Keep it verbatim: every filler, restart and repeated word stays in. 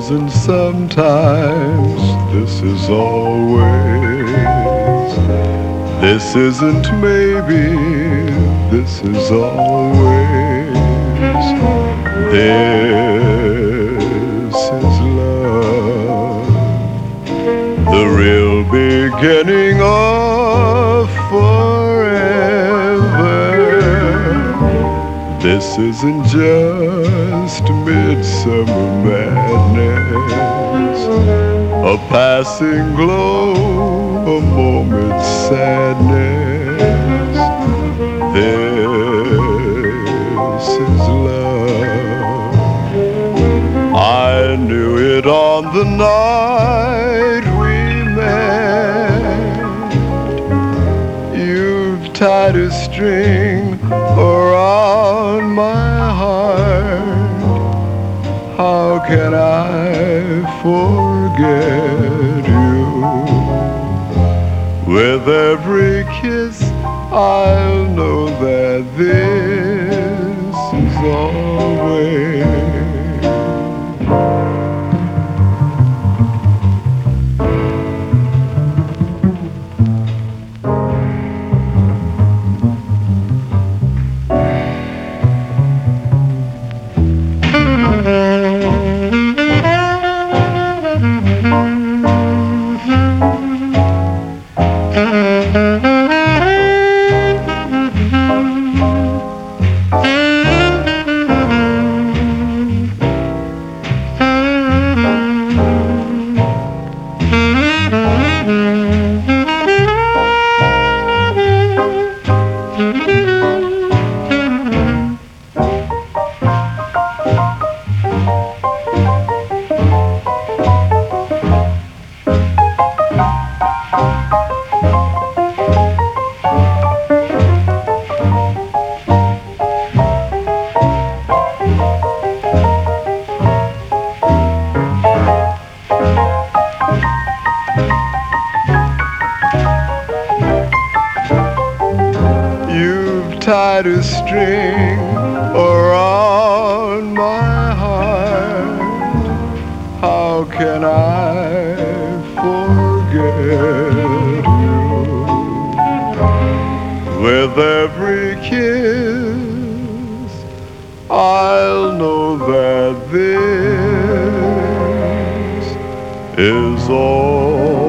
isn't sometimes, this is always. This isn't maybe, this is always. This is love, the real beginning of forever. This isn't just midsummer madness, a passing glow, a moment's sadness. This is love. I knew it on the night we met. You've tied a string around my heart. How can I forget you? With every kiss I'll know that this is always. Tied a string around my heart. How can I forget you? With every kiss I'll know that this is all.